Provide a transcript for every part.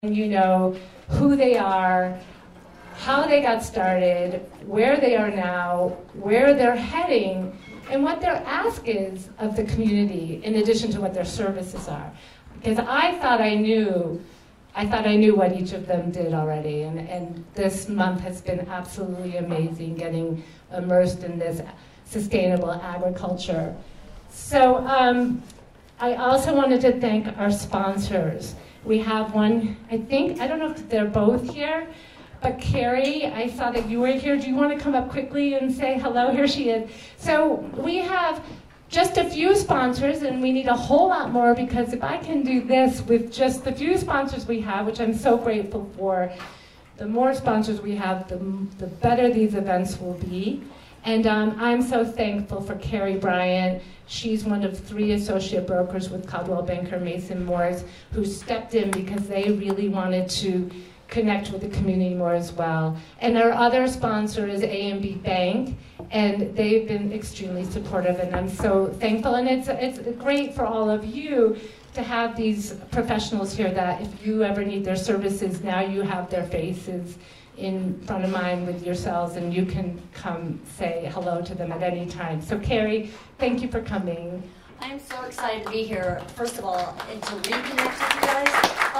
You know who they are, how they got started, where they are now, where they're heading, and what their ask is of the community in addition to what their services are. Because I thought I knew what each of them did already, and this month has been absolutely amazing, getting immersed in this sustainable agriculture. So I also wanted to thank our sponsors. We have one, I don't know if they're both here, but Carrie, I saw that you were here. Do you want to come up quickly and say hello? Here she is. So we have just a few sponsors, and we need a whole lot more, because if I can do this with just the few sponsors we have, which I'm so grateful for, the more sponsors we have, the better these events will be. And I'm so thankful for Carrie Bryant. She's one of 3 associate brokers with Coldwell Banker Mason Morris, who stepped in because they really wanted to connect with the community more as well. And our other sponsor is A&B Bank, and they've been extremely supportive, and I'm so thankful. And it's great for all of you to have these professionals here that if you ever need their services, now you have their faces in front of mine with yourselves, and you can come say hello to them at any time. So Carrie, thank you for coming. I'm so excited to be here, first of all, and to reconnect with you guys.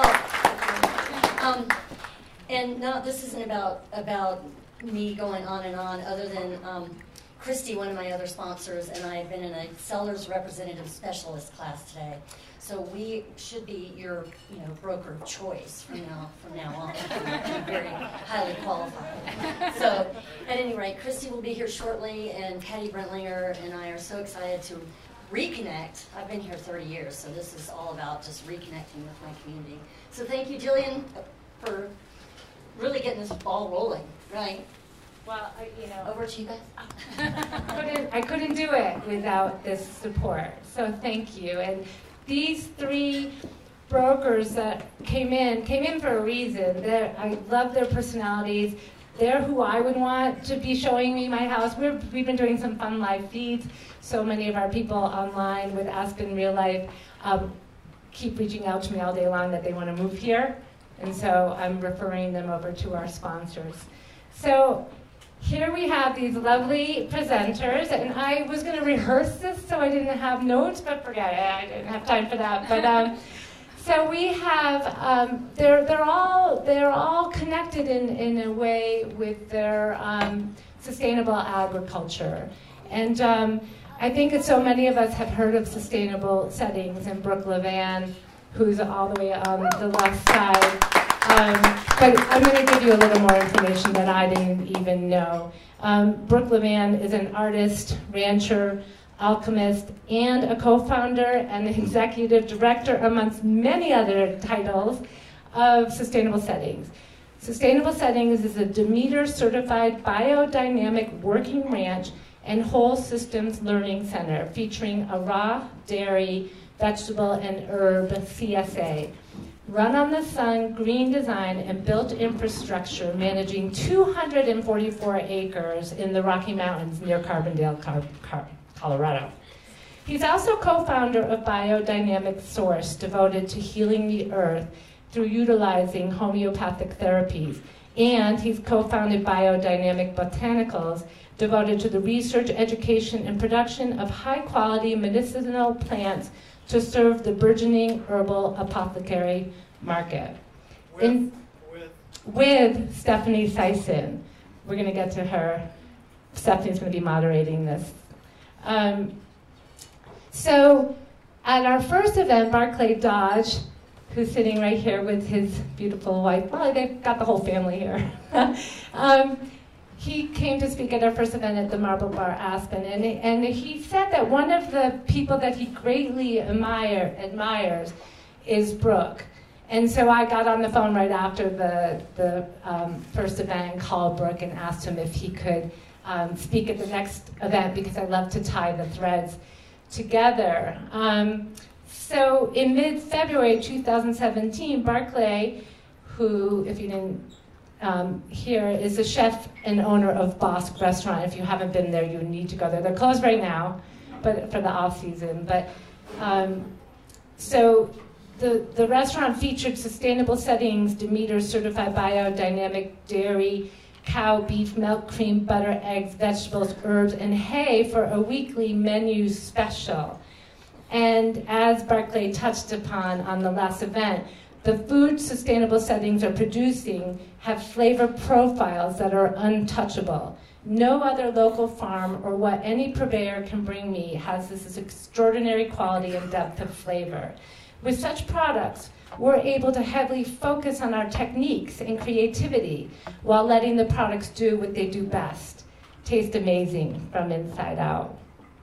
And no, this isn't about me going on and on, other than Christy, one of my other sponsors, and I have been in a seller's representative specialist class today. So we should be your, broker of choice from now on. Very highly qualified. So, at any rate, Christy will be here shortly, and Patty Brentlinger and I are so excited to reconnect. I've been here 30 years, so this is all about just reconnecting with my community. So thank you, Jillian, for really getting this ball rolling. Right? Well, over to you guys. I couldn't do it without this support. So thank you. And these 3 brokers that came in for a reason. I love their personalities. They're who I would want to be showing me my house. We've been doing some fun live feeds. So many of our people online with Aspen Real Life keep reaching out to me all day long that they want to move here. And so I'm referring them over to our sponsors. So here we have these lovely presenters, and I was going to rehearse this so I didn't have notes, but forget it, I didn't have time for that. But so we have they're all connected in a way with their sustainable agriculture, and I think that so many of us have heard of sustainable settings, and Brooke Levan, who's all the way on the left side. But I'm going to give you a little more information that I didn't even know. Brooke Levan is an artist, rancher, alchemist, and a co-founder and executive director, amongst many other titles, of Sustainable Settings. Sustainable Settings is a Demeter-certified biodynamic working ranch and whole systems learning center featuring a raw, dairy, vegetable, and herb CSA. Run on the sun, green design, and built infrastructure managing 244 acres in the Rocky Mountains near Carbondale, Colorado. He's also co-founder of Biodynamic Source, devoted to healing the earth through utilizing homeopathic therapies. And he's co-founded Biodynamic Botanicals, devoted to the research, education, and production of high-quality medicinal plants to serve the burgeoning herbal apothecary market. With Stephanie Sison. We're going to get to her. Stephanie's going to be moderating this. So at our first event, Barclay Dodge, who's sitting right here with his beautiful wife, well, they've got the whole family here. He came to speak at our first event at the Marble Bar Aspen, and he said that one of the people that he greatly admires is Brooke. And so I got on the phone right after the first event and called Brooke and asked him if he could speak at the next event, because I love to tie the threads together. So in mid-February 2017, Barclay, who, if you didn't here, is the chef and owner of Bosque Restaurant. If you haven't been there, you need to go there. They're closed right now, but for the off season. But so The restaurant featured sustainable settings, Demeter certified biodynamic dairy, cow, beef, milk, cream, butter, eggs, vegetables, herbs, and hay for a weekly menu special. And as Barclay touched upon on the last event, the food sustainable settings are producing have flavor profiles that are untouchable. No other local farm or what any purveyor can bring me has this extraordinary quality and depth of flavor. With such products, we're able to heavily focus on our techniques and creativity while letting the products do what they do best, taste amazing from inside out.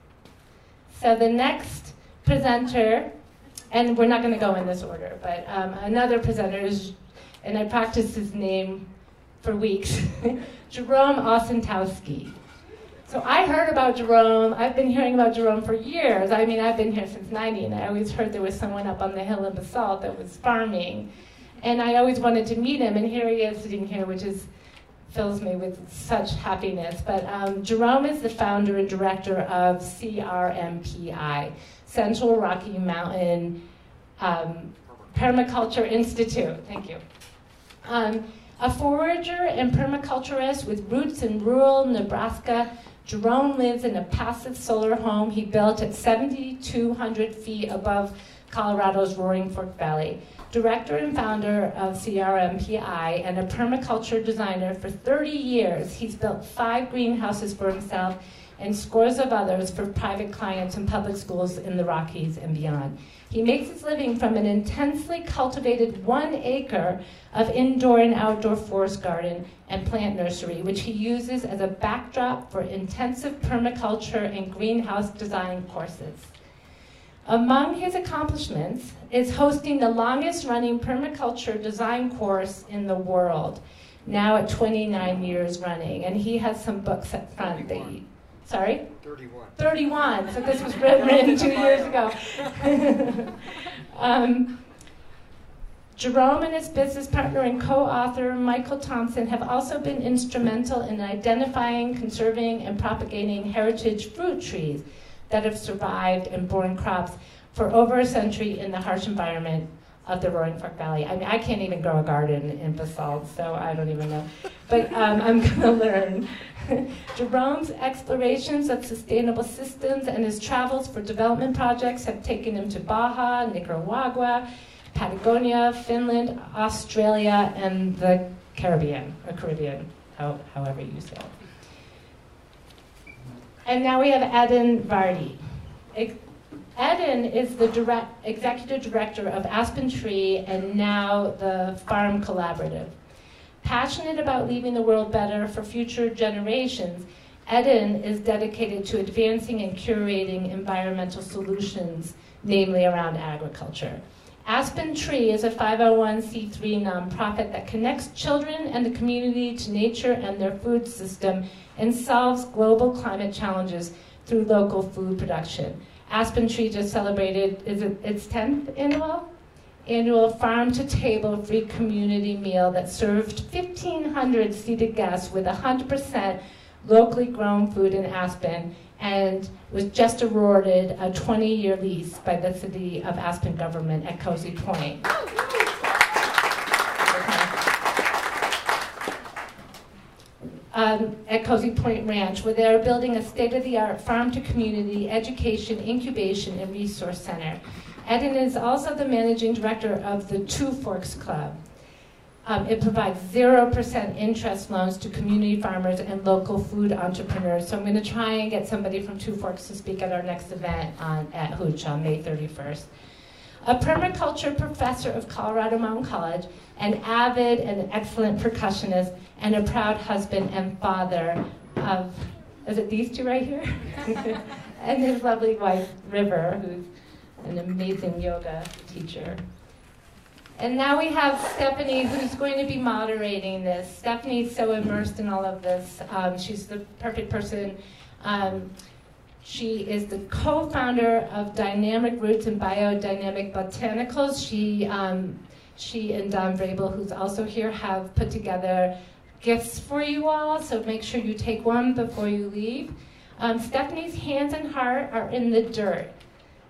So the next presenter, and we're not going to go in this order, but another presenter is, and I practiced his name for weeks, Jerome Osentowski. So I heard about Jerome. I've been hearing about Jerome for years. I mean, I've been here since '90, and I always heard there was someone up on the hill in Basalt that was farming. And I always wanted to meet him, and here he is sitting here, which fills me with such happiness. But Jerome is the founder and director of CRMPI, Central Rocky Mountain Permaculture Institute. Thank you. A forager and permaculturist with roots in rural Nebraska, Jerome lives in a passive solar home he built at 7,200 feet above Colorado's Roaring Fork Valley. Director and founder of CRMPI and a permaculture designer for 30 years, he's built 5 greenhouses for himself and scores of others for private clients and public schools in the Rockies and beyond. He makes his living from an intensely cultivated 1 acre of indoor and outdoor forest garden and plant nursery, which he uses as a backdrop for intensive permaculture and greenhouse design courses. Among his accomplishments is hosting the longest-running permaculture design course in the world, now at 29 years running, and he has some books up front that he... Sorry? 31. So this was written 2 years ago. Jerome and his business partner and co-author Michael Thompson have also been instrumental in identifying, conserving, and propagating heritage fruit trees that have survived and borne crops for over a century in the harsh environment of the Roaring Fork Valley. I mean, I can't even grow a garden in Basalt, so I don't even know. But I'm going to learn. Jerome's explorations of sustainable systems and his travels for development projects have taken him to Baja, Nicaragua, Patagonia, Finland, Australia, and the Caribbean, however you say it. And now we have Eden Vardy. Eden is the executive director of Aspen Tree and now the Farm Collaborative. Passionate about leaving the world better for future generations, Eden is dedicated to advancing and curating environmental solutions, namely around agriculture. Aspen Tree is a 501c3 nonprofit that connects children and the community to nature and their food system and solves global climate challenges through local food production. Aspen Tree just celebrated, is it its 10th annual farm-to-table free community meal that served 1,500 seated guests with 100% locally grown food in Aspen, and was just awarded a 20-year lease by the city of Aspen government at Cozy Point. At Cozy Point Ranch, where they're building a state-of-the-art farm-to-community education, incubation, and resource center. Eden is also the managing director of the Two Forks Club. It provides 0% interest loans to community farmers and local food entrepreneurs. So I'm going to try and get somebody from Two Forks to speak at our next event at Hooch on May 31st. A permaculture professor of Colorado Mountain College, an avid and excellent percussionist, and a proud husband and father of, is it these two right here? And his lovely wife, River, who's an amazing yoga teacher. And now we have Stephanie, who's going to be moderating this. Stephanie's so immersed in all of this. She's the perfect person. She is the co-founder of Dynamic Roots and Biodynamic Botanicals. She and Don Vrabel, who's also here, have put together gifts for you all, so make sure you take one before you leave. Stephanie's hands and heart are in the dirt.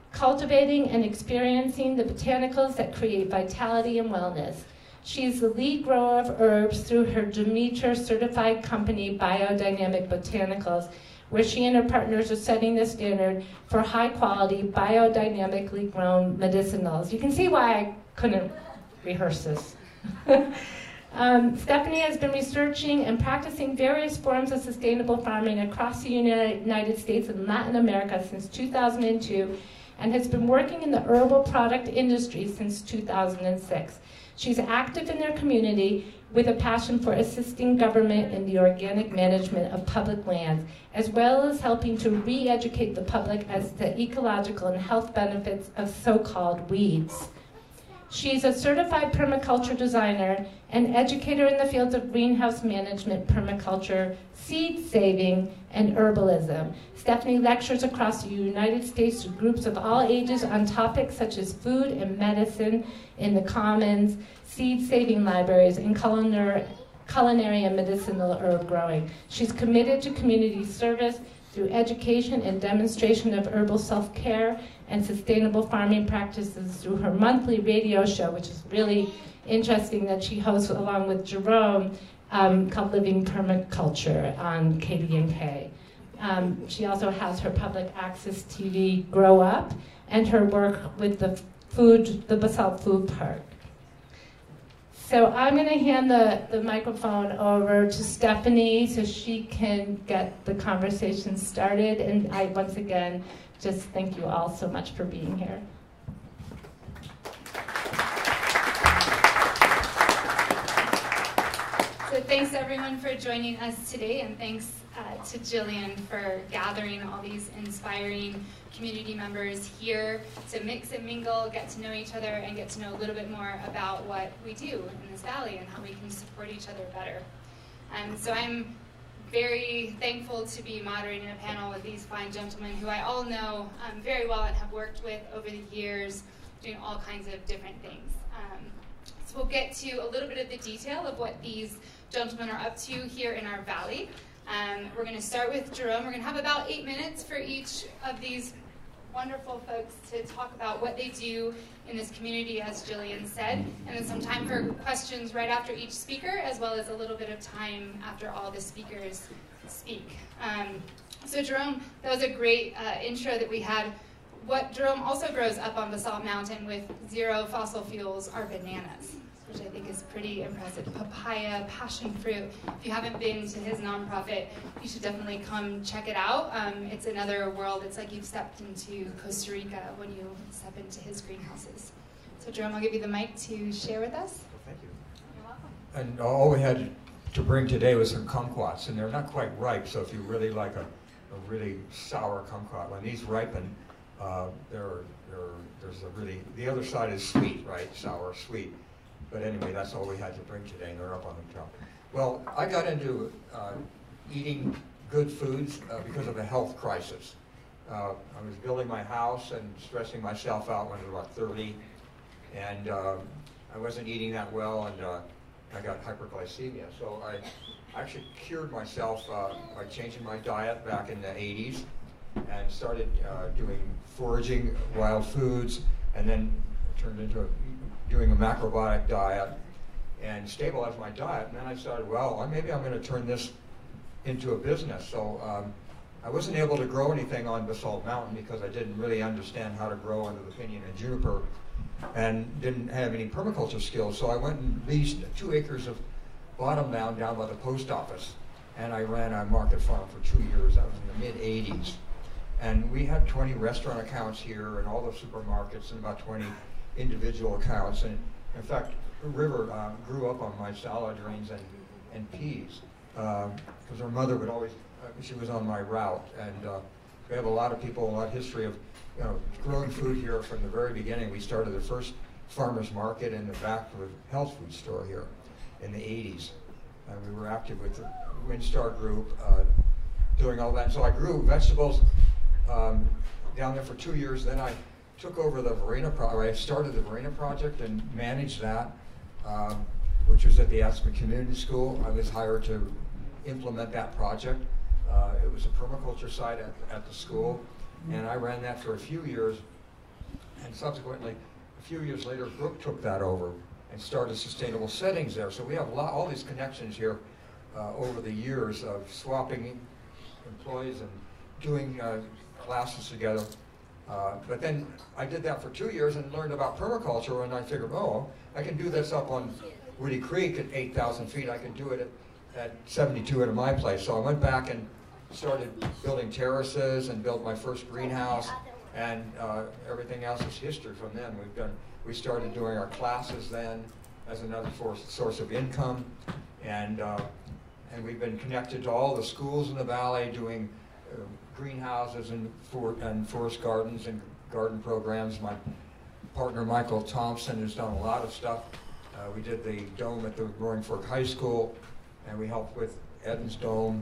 cultivating and experiencing the botanicals that create vitality and wellness. She is the lead grower of herbs through her Demeter certified company, Biodynamic Botanicals, where she and her partners are setting the standard for high-quality, biodynamically grown medicinals. You can see why I couldn't rehearse this. Stephanie has been researching and practicing various forms of sustainable farming across the United States and Latin America since 2002, and has been working in the herbal product industry since 2006. She's active in their community with a passion for assisting government in the organic management of public lands, as well as helping to re-educate the public as to the ecological and health benefits of so-called weeds. She's a certified permaculture designer and educator in the fields of greenhouse management, permaculture, seed saving, and herbalism. Stephanie lectures across the United States to groups of all ages on topics such as food and medicine in the commons, seed-saving libraries, and culinary and medicinal herb growing. She's committed to community service through education and demonstration of herbal self-care and sustainable farming practices through her monthly radio show, which is really interesting that she hosts along with Jerome, called Living Permaculture on KDNK. She also has her public access TV Grow Up and her work with the Basalt Food Park. So I'm going to hand the microphone over to Stephanie so she can get the conversation started. And I, once again, just thank you all so much for being here. So thanks everyone for joining us today, and thanks to Jillian for gathering all these inspiring community members here to mix and mingle, get to know each other, and get to know a little bit more about what we do in this valley and how we can support each other better. So I'm very thankful to be moderating a panel with these fine gentlemen who I all know very well and have worked with over the years, doing all kinds of different things. So we'll get to a little bit of the detail of what these gentlemen are up to here in our valley. We're going to start with Jerome. We're going to have about 8 minutes for each of these wonderful folks to talk about what they do in this community, as Jillian said, and then some time for questions right after each speaker, as well as a little bit of time after all the speakers speak. So Jerome, that was a great intro that we had. What Jerome also grows up on Basalt Mountain with zero fossil fuels are bananas, which I think is pretty impressive. Papaya, passion fruit. If you haven't been to his nonprofit, you should definitely come check it out. It's another world. It's like you've stepped into Costa Rica when you step into his greenhouses. So Jerome, I'll give you the mic to share with us. Well, thank you. You're welcome. And all we had to bring today was some kumquats, and they're not quite ripe, so if you really like a really sour kumquat, when these ripen, there's a really, the other side is sweet, right? Sour, sweet. But anyway, that's all we had to bring today, and they're up on the top. Well, I got into eating good foods because of a health crisis. I was building my house and stressing myself out when I was about 30, and I wasn't eating that well, and I got hyperglycemia. So I actually cured myself by changing my diet back in the 80s, and started doing foraging wild foods, and then turned into doing a macrobiotic diet and stabilized my diet. And then I decided, well, maybe I'm going to turn this into a business. So I wasn't able to grow anything on Basalt Mountain because I didn't really understand how to grow under the pinyon and juniper and didn't have any permaculture skills. So I went and leased 2 acres of bottomland down by the post office, and I ran a market farm for 2 years. That was in the mid-'80s. And we had 20 restaurant accounts here and all the supermarkets and about 20 individual accounts. And in fact, River grew up on my salad greens and peas because her mother would always, she was on my route. And we have a lot of people, a lot of history of growing food here from the very beginning. We started the first farmer's market in the back of a health food store here in the 80s. We were active with the WinStar group doing all that. And so I grew vegetables down there for 2 years. Then I took over the Verena project. I started the Verena project and managed that, which was at the Aspen Community School. I was hired to implement that project. It was a permaculture site at the school, and I ran that for a few years and subsequently, a few years later, Brooke took that over and started Sustainable Settings there. So we have all these connections here over the years of swapping employees and doing classes together. But then I did that for 2 years and learned about permaculture, and I figured, oh, I can do this up on Woody Creek at 8,000 feet. I can do it at 72 at my place. So I went back and started building terraces and built my first greenhouse, and everything else is history from then. We started doing our classes then as another source of income, and we've been connected to all the schools in the valley doing greenhouses and forest gardens and garden programs. My partner Michael Thompson has done a lot of stuff. We did the dome at the Roaring Fork High School, and we helped with Eden's Dome.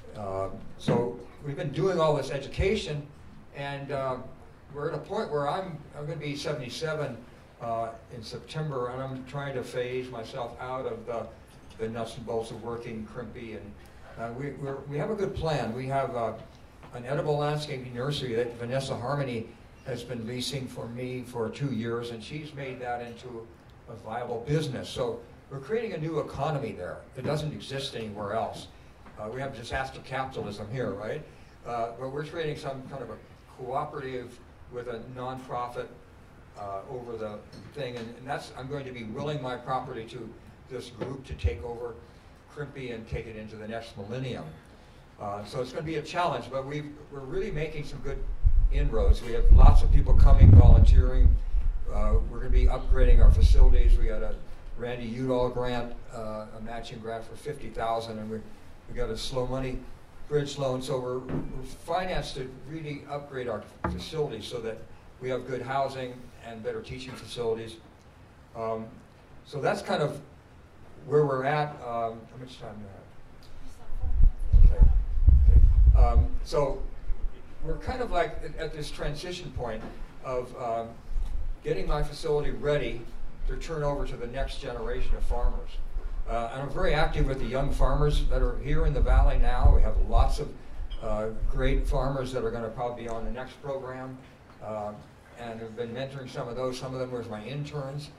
So we've been doing all this education, and we're at a point where I'm going to be 77 in September, and I'm trying to phase myself out of the nuts and bolts of working Crimpy, and we have a good plan. We have an edible landscaping nursery that Vanessa Harmony has been leasing for me for 2 years, and she's made that into a viable business. So we're creating a new economy there that doesn't exist anywhere else. We have disaster capitalism here, right? But we're creating some kind of a cooperative with a nonprofit over the thing, and that's, I'm going to be willing my property to this group to take over Crimpy and take it into the next millennium. So it's going to be a challenge, but we're really making some good inroads. We have lots of people coming, volunteering. We're going to be upgrading our facilities. We got a Randy Udall grant, a matching grant for $50,000, and we got a slow money bridge loan. So we're financed to really upgrade our facilities so that we have good housing and better teaching facilities. So that's kind of where we're at. How much time do I have? Okay. So we're kind of like at this transition point of getting my facility ready to turn over to the next generation of farmers. And I'm very active with the young farmers that are here in the valley now. We have lots of great farmers that are going to probably be on the next program. And I've been mentoring some of those. Some of them were my interns.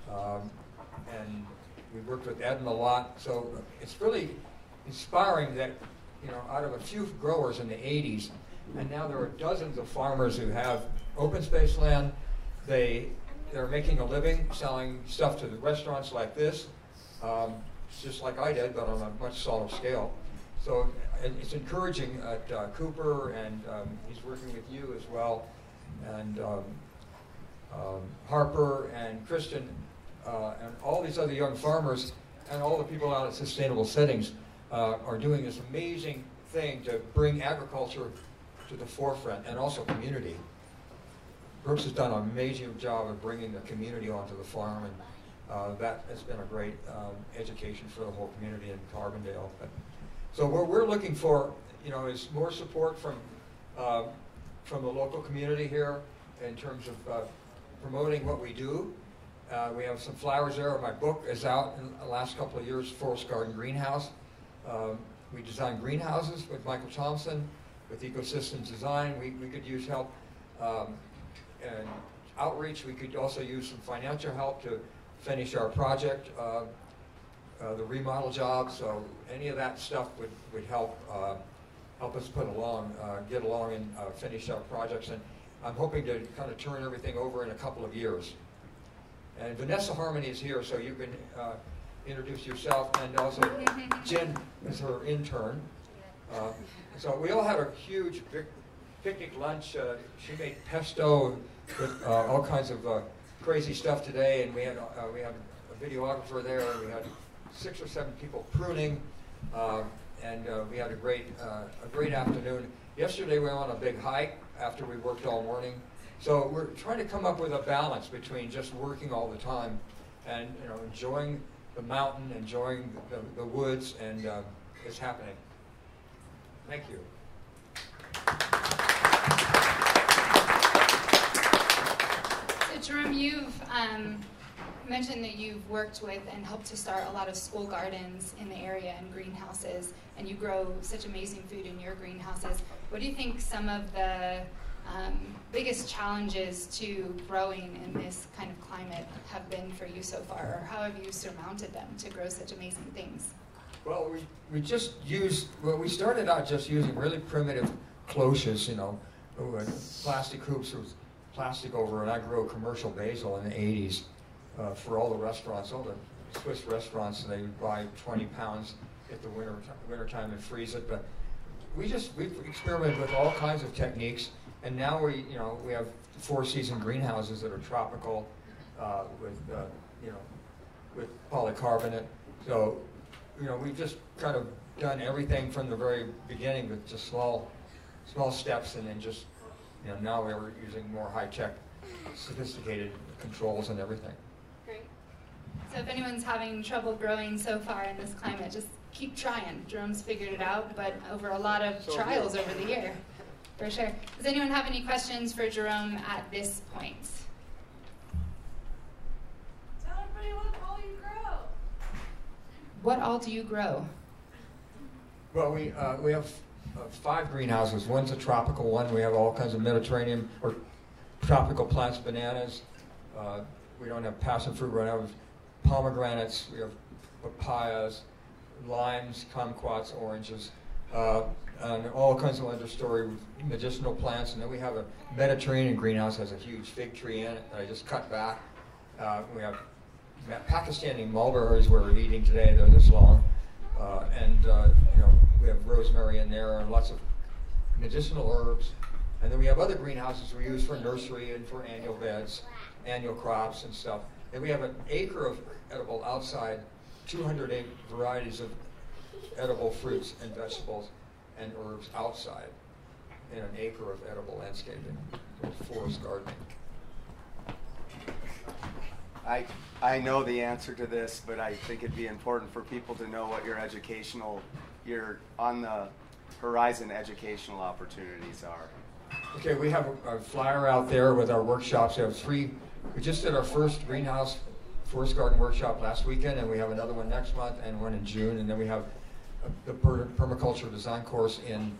And we worked with Eden a lot. So it's really inspiring that, you know, out of a few growers in the 80s, and now there are dozens of farmers who have open space land. They're making a living selling stuff to the restaurants like this, just like I did, but on a much smaller scale. So it's encouraging at Cooper, and he's working with you as well, and Harper and Kristen, and all these other young farmers, and all the people out at Sustainable Settings are doing this amazing thing to bring agriculture to the forefront, and also community. Brooks has done an amazing job of bringing the community onto the farm, and that has been a great education for the whole community in Carbondale. So what we're looking for, you know, is more support from the local community here in terms of promoting what we do. We have some flowers there. My book is out in the last couple of years, Forest Garden Greenhouse. We designed greenhouses with Michael Thompson, with Ecosystems Design. We could use help and outreach. We could also use some financial help to finish our project, the remodel job. So any of that stuff would help us get along and finish our projects. And I'm hoping to kind of turn everything over in a couple of years. And Vanessa Harmony is here, so you can introduce yourself, and also Jen is her intern. So we all had a huge picnic lunch. She made pesto with all kinds of crazy stuff today, and we had a videographer there. We had 6 or 7 people pruning, and we had a great afternoon. Yesterday we went on a big hike after we worked all morning. So we're trying to come up with a balance between just working all the time and, you know, enjoying the mountain, enjoying the woods, and it's happening. Thank you. So Jerome, you've mentioned that you've worked with and helped to start a lot of school gardens in the area and greenhouses, and you grow such amazing food in your greenhouses. What do you think some of the biggest challenges to growing in this kind of climate have been for you so far, or how have you surmounted them to grow such amazing things? Well, we started out just using really primitive cloches, plastic hoops with plastic over, and I grew commercial basil in the 80s for all the restaurants, all the Swiss restaurants. They would buy 20 pounds at the wintertime and freeze it. But we've experimented with all kinds of techniques, and now we have 4-season greenhouses that are tropical with polycarbonate. So we've just kind of done everything from the very beginning with just small steps, and then just now we're using more high-tech, sophisticated controls and everything. Great. So if anyone's having trouble growing so far in this climate, just keep trying. Jerome's figured it out, but over a lot of trials over the year, for sure. Does anyone have any questions for Jerome at this point? Tell everybody what all you grow. What all do you grow? Well, we have 5 greenhouses. One's a tropical one. We have all kinds of Mediterranean or tropical plants, bananas. We don't have passion fruit. We have pomegranates. We have papayas, limes, kumquats, oranges, and all kinds of understory medicinal plants. And then we have a Mediterranean greenhouse that has a huge fig tree in it that I just cut back. We have Pakistani mulberries we're eating today. They're this long. We have rosemary in there and lots of medicinal herbs. And then we have other greenhouses we use for nursery and for annual beds, annual crops and stuff. And we have an acre of edible outside, 208 varieties of edible fruits and vegetables and herbs outside in an acre of edible landscaping, forest gardening. I know the answer to this, but I think it'd be important for people to know what your on the horizon educational opportunities are. Okay, we have a flyer out there with our workshops. We have 3. We just did our first greenhouse forest garden workshop last weekend, and we have another one next month and one in June, and then we have the permaculture design course in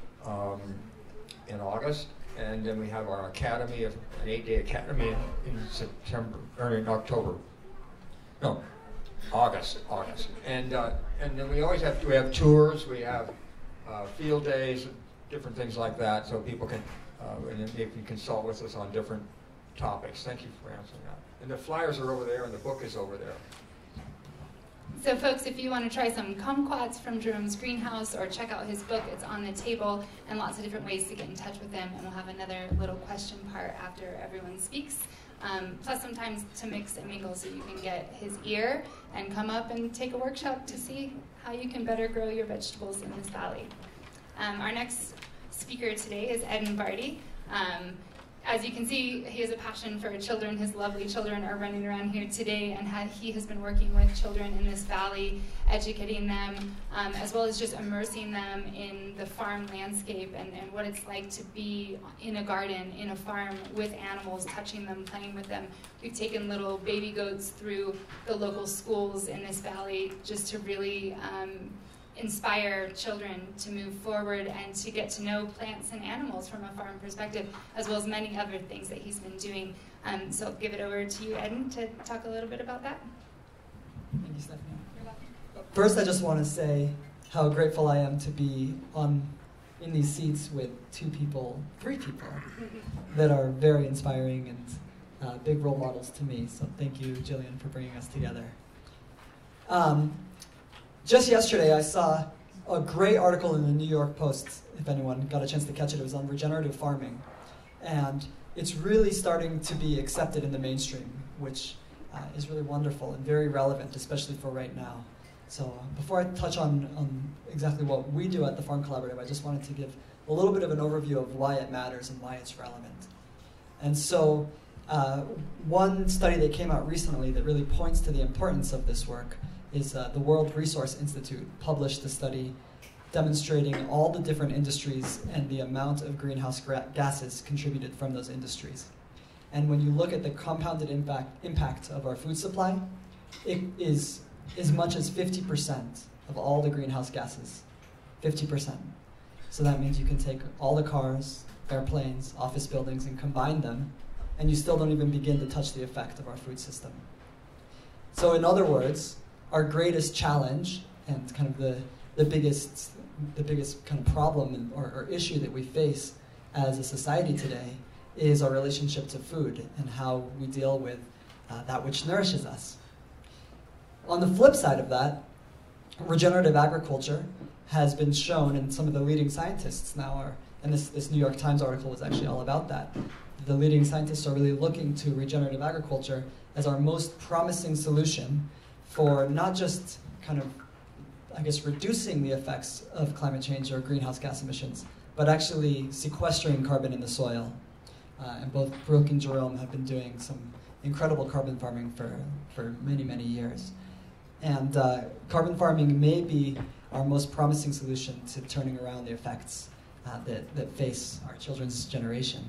August, and then we have our academy, an 8-day academy in September or in October. No, August, and then we have tours, we have field days, different things like that, so people can and then they can consult with us on different topics. Thank you for answering that. And the flyers are over there, and the book is over there. So folks, if you want to try some kumquats from Jerome's greenhouse or check out his book, it's on the table, and lots of different ways to get in touch with him. And we'll have another little question part after everyone speaks. Plus sometimes to mix and mingle so you can get his ear and come up and take a workshop to see how you can better grow your vegetables in this valley. Our next speaker today is Eden Vardy. As you can see, he has a passion for children. His lovely children are running around here today, and he has been working with children in this valley, educating them, as well as just immersing them in the farm landscape and what it's like to be in a garden, in a farm, with animals, touching them, playing with them. We've taken little baby goats through the local schools in this valley just to really inspire children to move forward and to get to know plants and animals from a farm perspective, as well as many other things that he's been doing. So I'll give it over to you, Eden, to talk a little bit about that. Thank you, Stephanie. First, I just want to say how grateful I am to be in these seats with 3 people that are very inspiring and big role models to me. So thank you, Jillian, for bringing us together. Just yesterday, I saw a great article in the New York Post, if anyone got a chance to catch it. It was on regenerative farming. And it's really starting to be accepted in the mainstream, which is really wonderful and very relevant, especially for right now. So before I touch on exactly what we do at the Farm Collaborative, I just wanted to give a little bit of an overview of why it matters and why it's relevant. And so one study that came out recently that really points to the importance of this work is the World Resource Institute published a study demonstrating all the different industries and the amount of greenhouse gases contributed from those industries. And when you look at the compounded impact of our food supply, it is as much as 50% of all the greenhouse gases, 50%. So that means you can take all the cars, airplanes, office buildings, and combine them, and you still don't even begin to touch the effect of our food system. So in other words, our greatest challenge and kind of the biggest kind of problem or issue that we face as a society today is our relationship to food and how we deal with that which nourishes us. On the flip side of that, regenerative agriculture has been shown, and some of the leading scientists now are, and this New York Times article was actually all about that. The leading scientists are really looking to regenerative agriculture as our most promising solution for not just kind of, I guess, reducing the effects of climate change or greenhouse gas emissions, but actually sequestering carbon in the soil. And both Brooke and Jerome have been doing some incredible carbon farming for many, many years. And carbon farming may be our most promising solution to turning around the effects that face our children's generation.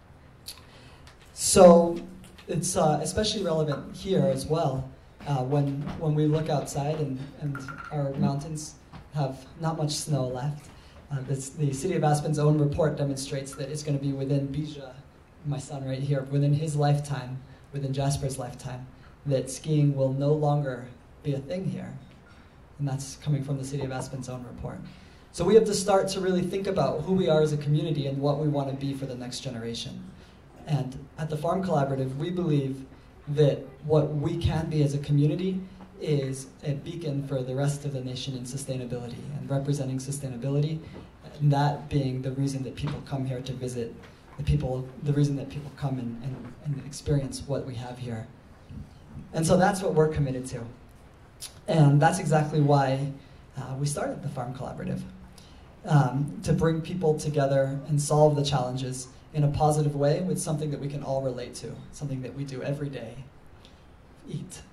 So it's especially relevant here as well when we look outside and our mountains have not much snow left. The City of Aspen's own report demonstrates that it's going to be within Bija, my son right here, within his lifetime, within Jasper's lifetime, that skiing will no longer be a thing here. And that's coming from the City of Aspen's own report. So we have to start to really think about who we are as a community and what we want to be for the next generation. And at the Farm Collaborative, we believe that what we can be as a community is a beacon for the rest of the nation in sustainability and representing sustainability, and that being the reason that people come here to visit, the reason that people come and experience what we have here. And so that's what we're committed to. And that's exactly why we started the Farm Collaborative, to bring people together and solve the challenges in a positive way with something that we can all relate to, something that we do every day, eat.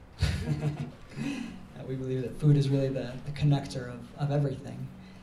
We believe that food is really the connector of everything.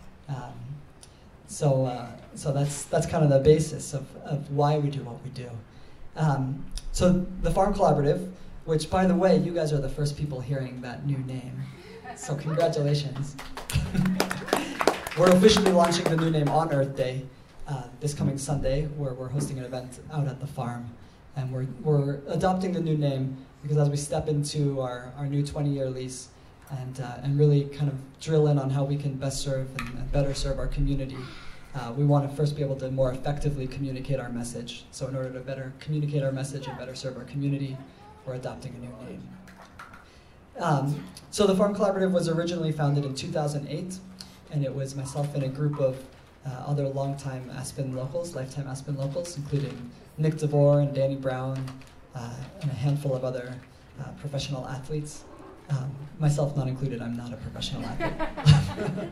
So that's kind of the basis of why we do what we do. So the Farm Collaborative, which, by the way, you guys are the first people hearing that new name. So congratulations. We're officially launching the new name on Earth Day this coming Sunday, where we're hosting an event out at the farm. And we're adopting the new name because as we step into our new 20-year lease and really kind of drill in on how we can best serve and better serve our community, we want to first be able to more effectively communicate our message. So in order to better communicate our message and better serve our community, we're adopting a new name. So the Farm Collaborative was originally founded in 2008, and it was myself and a group of other longtime Aspen locals, lifetime Aspen locals, including Nick DeVore and Danny Brown, and a handful of other professional athletes. Myself not included, I'm not a professional athlete.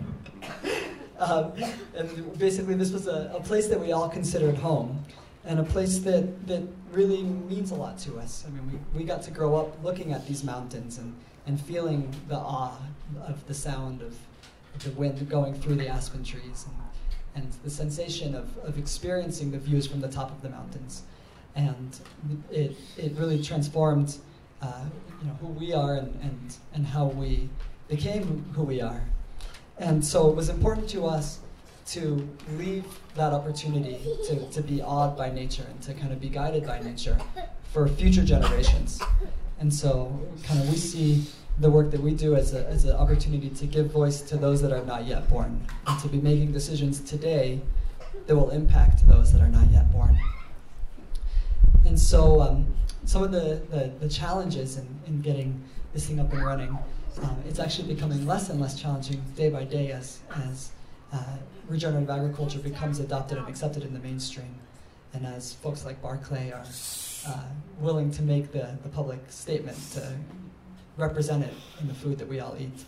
And basically this was a place that we all considered home, and a place that really means a lot to us. I mean, we got to grow up looking at these mountains and feeling the awe of the sound of the wind going through the aspen trees and the sensation of experiencing the views from the top of the mountains. And it really transformed who we are and how we became who we are. And so it was important to us to leave that opportunity to be awed by nature and to kind of be guided by nature for future generations. And so kind of we see the work that we do as an opportunity to give voice to those that are not yet born, and to be making decisions today that will impact those that are not yet born. And so some of the challenges in getting this thing up and running, it's actually becoming less and less challenging day by day as regenerative agriculture becomes adopted and accepted in the mainstream, and as folks like Barclay are willing to make the public statement to represent it in the food that we all eat.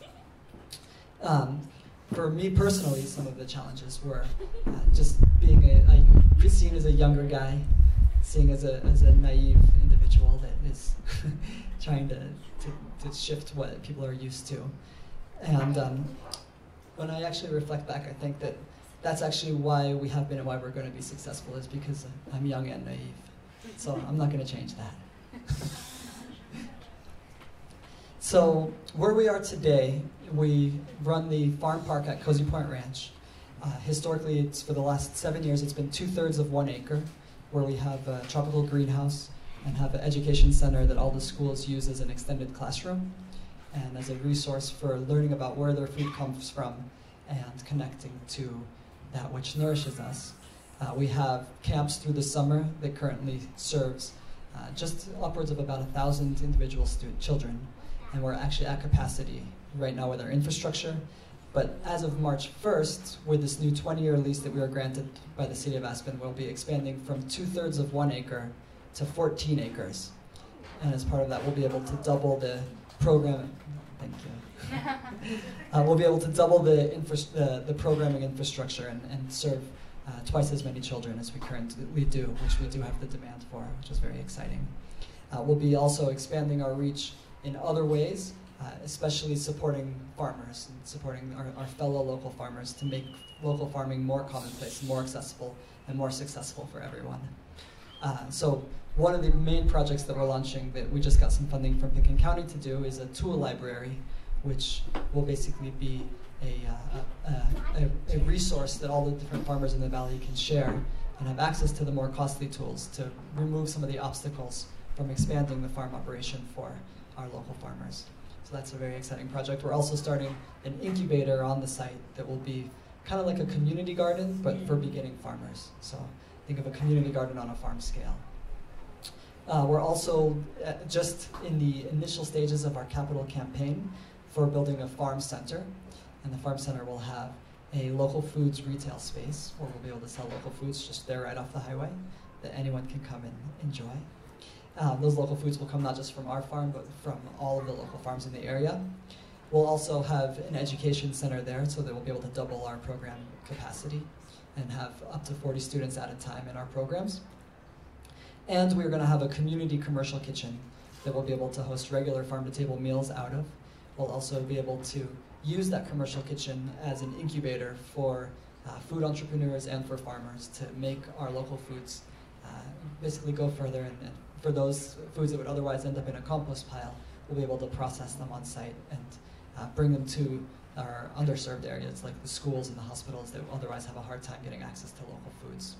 For me personally, some of the challenges were just being seen as a younger guy, seen as a naive individual that is trying to shift what people are used to. And when I actually reflect back, I think that that's actually why we have been and why we're going to be successful, is because I'm young and naive. So I'm not going to change that. So where we are today, we run the farm park at Cozy Point Ranch. Historically, it's for the last 7 years, it's been 2/3 of 1 acre, where we have a tropical greenhouse and have an education center that all the schools use as an extended classroom and as a resource for learning about where their food comes from and connecting to that which nourishes us. We have camps through the summer that currently serves just upwards of about 1,000 individual children, and we're actually at capacity right now with our infrastructure. But as of March 1st, with this new 20-year lease that we were granted by the City of Aspen, we'll be expanding from 2/3 of 1 acre to 14 acres. And as part of that, we'll be able to double the program. Thank you. We'll be able to double the programming infrastructure and serve twice as many children as we currently do, which we do have the demand for, which is very exciting. We'll be also expanding our reach in other ways, especially supporting farmers and supporting our fellow local farmers to make local farming more commonplace, more accessible, and more successful for everyone. So one of the main projects that we're launching that we just got some funding from Pitkin County to do is a tool library, which will basically be a resource that all the different farmers in the valley can share and have access to the more costly tools to remove some of the obstacles from expanding the farm operation for our local farmers. So that's a very exciting project. We're also starting an incubator on the site that will be kind of like a community garden, but for beginning farmers. So think of a community garden on a farm scale. We're also just in the initial stages of our capital campaign for building a farm center. And the farm center will have a local foods retail space where we'll be able to sell local foods just there right off the highway that anyone can come and enjoy. Those local foods will come not just from our farm, but from all of the local farms in the area. We'll also have an education center there so that we'll be able to double our program capacity and have up to 40 students at a time in our programs. And we're going to have a community commercial kitchen that we'll be able to host regular farm-to-table meals out of. We'll also be able to use that commercial kitchen as an incubator for food entrepreneurs and for farmers to make our local foods basically go further. And for those foods that would otherwise end up in a compost pile, we'll be able to process them on site and bring them to our underserved areas like the schools and the hospitals that otherwise have a hard time getting access to local foods.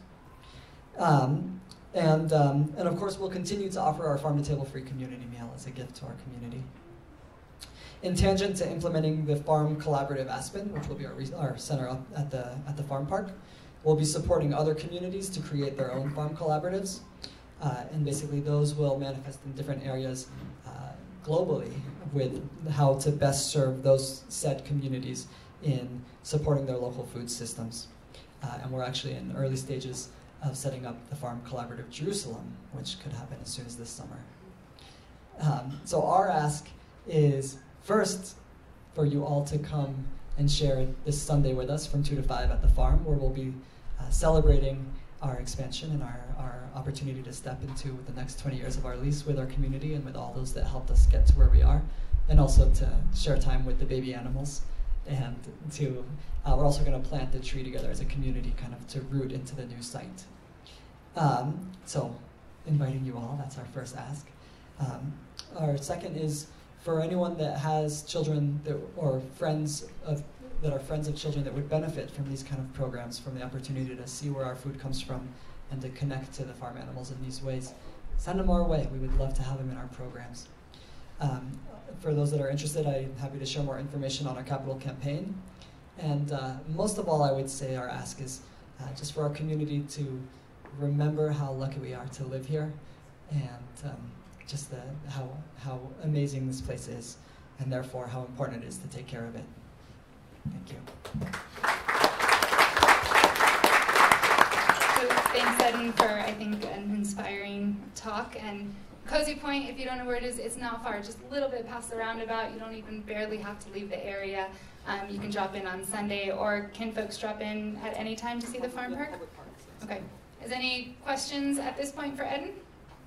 And of course, we'll continue to offer our farm-to-table free community meal as a gift to our community. In tangent to implementing the Farm Collaborative Aspen, which will be our center up at the farm park, we'll be supporting other communities to create their own farm collaboratives. And basically those will manifest in different areas globally with how to best serve those said communities in supporting their local food systems. And we're actually in early stages of setting up the Farm Collaborative Jerusalem, which could happen as soon as this summer. So our ask is first for you all to come and share this Sunday with us from 2 to 5 at the farm, where we'll be celebrating our expansion and our opportunity to step into the next 20 years of our lease with our community and with all those that helped us get to where we are, and also to share time with the baby animals. And we're also going to plant the tree together as a community, kind of to root into the new site. So inviting you all, that's our first ask. Our second is for anyone that has children that are friends of children that would benefit from these kind of programs, from the opportunity to see where our food comes from and to connect to the farm animals in these ways, send them our way. We would love to have them in our programs. For those that are interested, I'm happy to share more information on our capital campaign. And most of all, I would say our ask is just for our community to remember how lucky we are to live here, and just how amazing this place is, and therefore how important it is to take care of it. Thank you. So thanks, Eden, for, I think, an inspiring talk. And Cozy Point, if you don't know where it is, it's not far, just a little bit past the roundabout. You don't even barely have to leave the area. You can drop in on Sunday, or can folks drop in at any time to see the farm park? Okay. Is any questions at this point for Eden?